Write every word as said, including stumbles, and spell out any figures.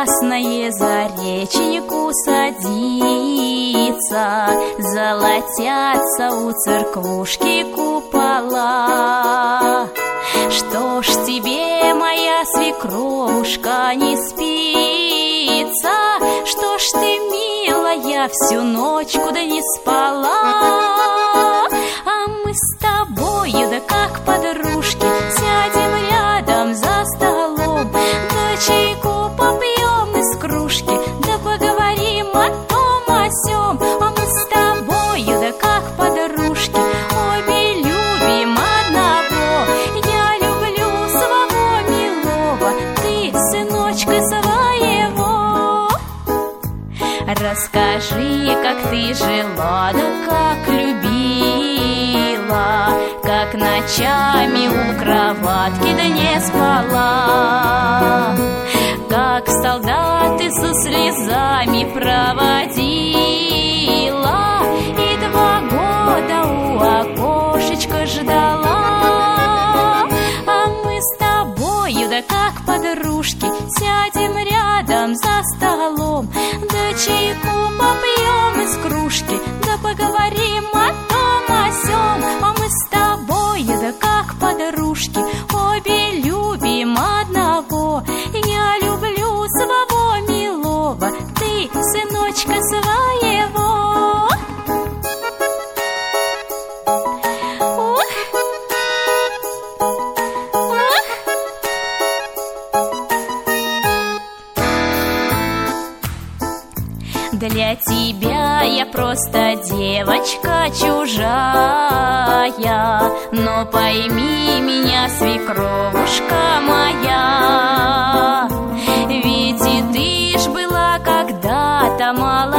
ясное за реченьку садится, золотятся у церквушки купола. Что ж тебе, моя свекровушка, не спится? Что ж ты, милая, всю ночку да не спала? А мы с тобою, да как подружки, сядем рядом за столом, да чайку попьем из кружки, да поговорим о том о сём. А мы с тобою, да как подружки, обе любим одного. Я люблю своего милого, ты сыночка своего. Расскажи, как ты жила, да как любила, как ночами у кроватки да не спала, как солдаты со слезами проводила и два года у окошечка ждала. А мы с тобою, да как подружки, сядем рядом за столом, да чайку попьем из кружки, да поговорим о том о сём. А мы с тобою, да как подружки, обе любим одного. Я люблю своего милого, ты сыночка своего. Ох. Ох. Для тебя я просто девочка чужая, но пойми меня, свекровушка моя, ведь и ты ж была когда-то молодая.